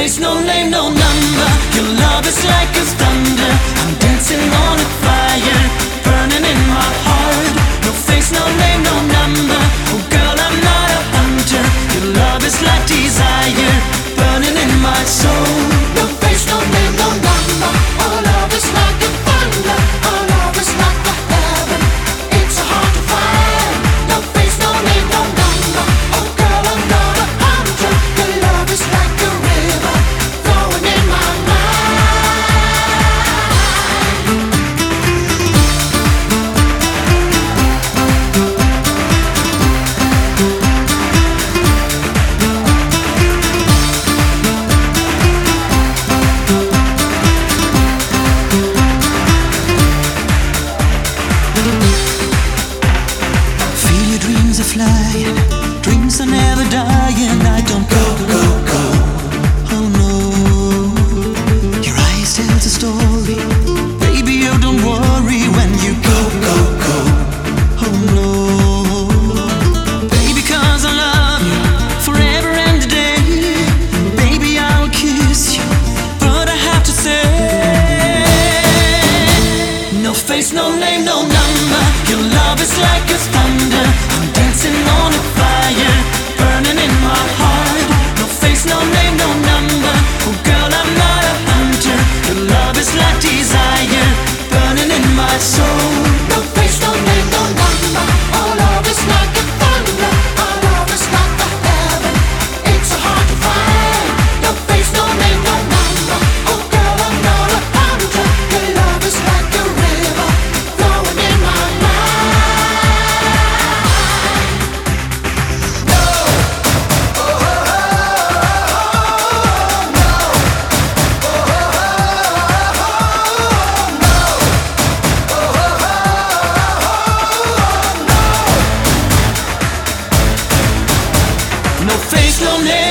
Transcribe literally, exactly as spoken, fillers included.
face, no name, no number. Your love is like a thunder. I'm dancing on a fire, burning in my heart. No face, no name, no number. Oh girl, I'm not a hunter. Your love is like desire, burning in my soul. No face, no name, no number. Our love is like a thunder. Our love is like a heaven. It's so hard to find. No face, no name, no number. Oh girl, I'm not a hunter. Your love is like a river flowing in my mind. Feel your dreams are flying, dreams are never dying. I don't go, go, go. Oh no, your eyes tell the story. Baby, you don't worry when you go, go, go. Oh no, baby, 'cause I love you forever and a day. Baby, I'll kiss you, but I have to say, no face, no name, no number. Your love is like a thunder. I'm dancing on a fire, burning in my heart. No face, no name, no number. Oh girl, I'm not a hunter. Your love is like desire, burning in my soul. No face, no name, no number. Our love is like a thunder. Our love is like a heaven. It's so hard to find. No face, no name, no number. Oh girl, I'm not a hunter. Your love is like a river flowing in my mind. No face, no name.